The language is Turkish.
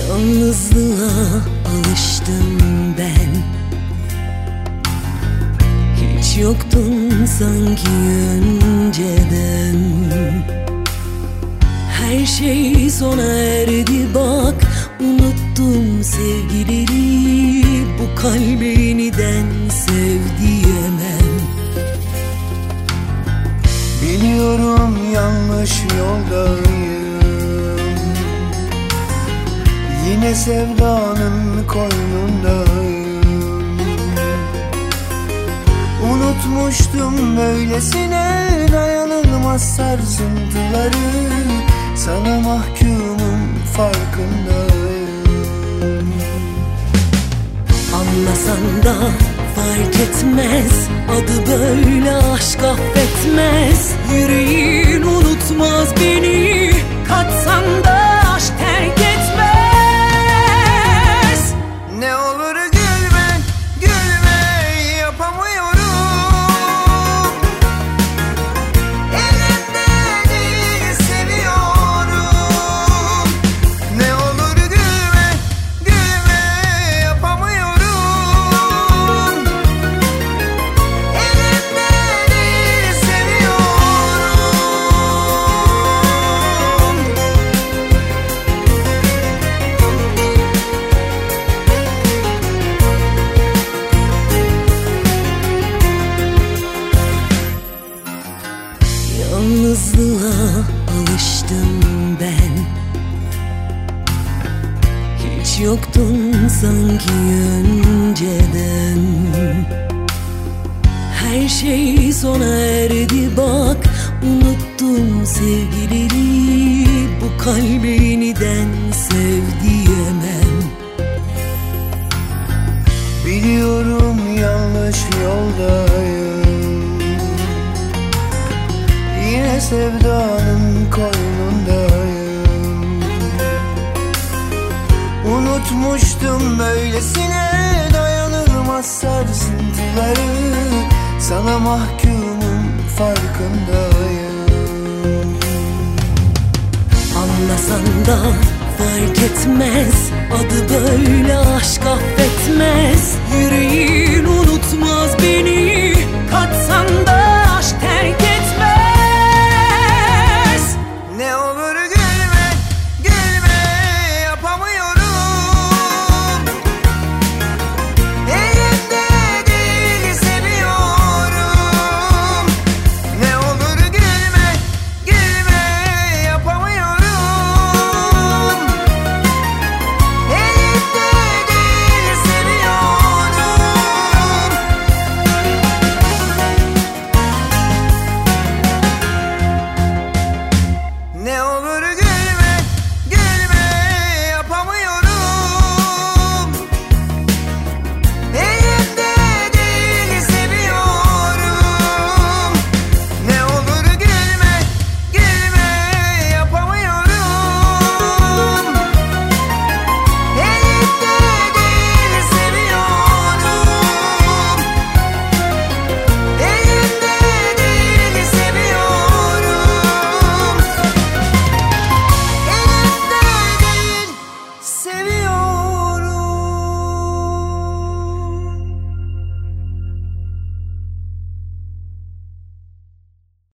Yalnızlığa alıştım ben. Hiç yoktun sanki önceden. Her şey sona erdi bak, unuttum sevgileri. Bu kalbe yeniden sev diyemem. Biliyorum yanlış yoldayım. Yine sevdanın koynundayım. Unutmuştum böylesine dayanılmaz sarsıntıları. Sana mahkumum farkındayım. Anlasan da fark etmez, adı böyle aşk affetmez. Yüreğin unutmaz beni, kaçsan da aşk terk etmez. Ne olur gülme, gülme, yapamıyorum. Elimde değil, seviyorum. Ne olur gülme, gülme, yapamıyorum. Elimde değil, seviyorum. Yalnızlığa alıştım ben. Hiç yoktun sanki önceden. Her şey sona erdi bak, unuttum sevgileri. Bu kalbe yeniden sev diyemem. Biliyorum yanlış yoldayım. Yine sevdanın koynundayım. Unutmuştum böylesine dayanılmaz sarsıntıları. Sana mahkumum farkındayım. Anlasan da fark etmez, adı böyle aşk affetmez. Yüreği